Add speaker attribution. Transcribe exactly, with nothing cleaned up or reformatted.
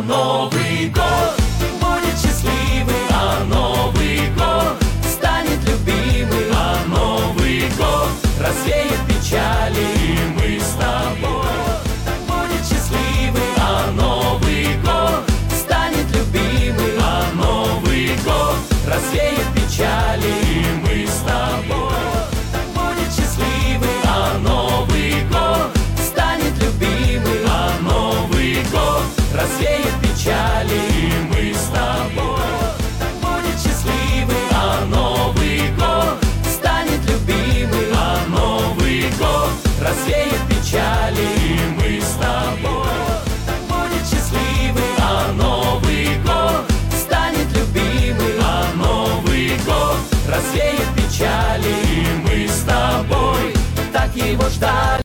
Speaker 1: А Новый год будет счастливый, а Новый год станет любимым, а Новый год развеет печали, и мы с тобой. Будет счастливый, а Новый год станет любимым, а Новый год развеет печали, и мы с тобой. Будет счастливый, а Новый год станет любимым, а Новый год развеет печали, и мы с тобой. Будет счастливый, а Новый год станет любимым, а Новый год развеет печали, и мы с тобой. Будет счастливый, а Новый год станет любимым, а Новый год развеет печали, и мы с тобой так его ждали.